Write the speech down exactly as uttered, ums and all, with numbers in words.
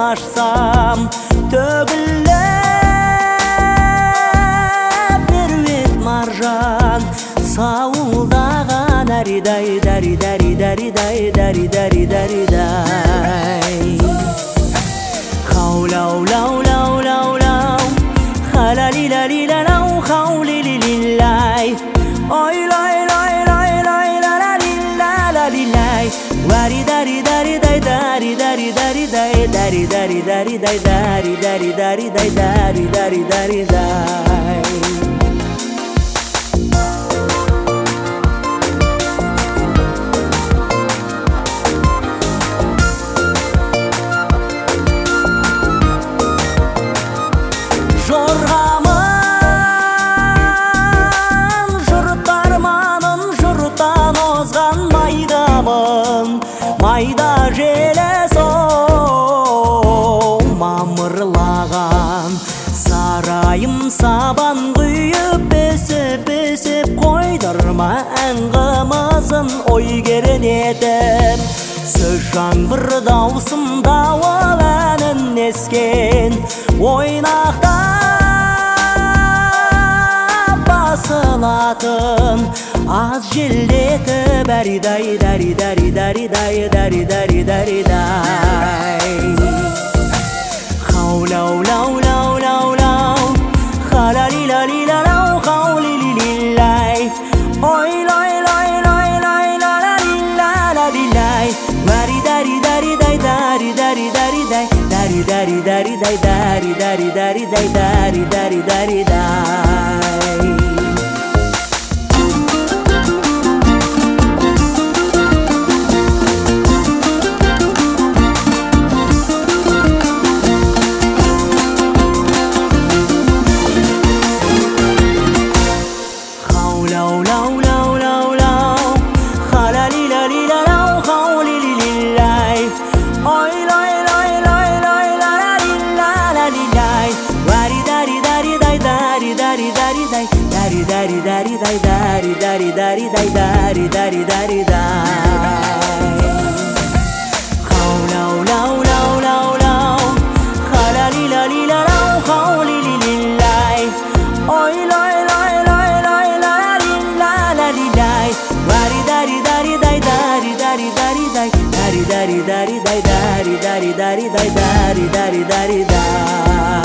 açsam tөгіліп берует маржан сауылдаған әридай дәри дәри дәри дәри дәри дәри дәри дай хау-лау лау лау лау лау халали лали лау хаули лилилай ой лай лай лай лай ла ли ла ла ли лай вари дари дари дай дари дари дари дай дари дари дари дай дари дари дари дай дари дари дари дай майда желес оу мамырлаған сарайым сабан құйып бесіп-бесіп қойдырма ән қымызын ой кернетіп сөз жаңбыр даусым дауыл әнін ескен ойнақта басылатын аз желдетіп әридай дәри дәри дәри дай дәри дәри дәри дай хау-лау лау лау лау лау халали лали лау хаули лилилай ой лай лай лай лай ла ли ла ла ли лай вари дари дари дай дари дари дари дай дари дари дари дай дари дари дари дай дари дари дари дай Dari dari dari dari dari dari dari dari dari dari dari Khau-lau lau lau lau lau Khalali lali lau khawli lililai Oi loi loi loi loi la li la la li lai Dari dari dari dari dari dari dari dari dari dari dari dari dari dari dari dari dari dari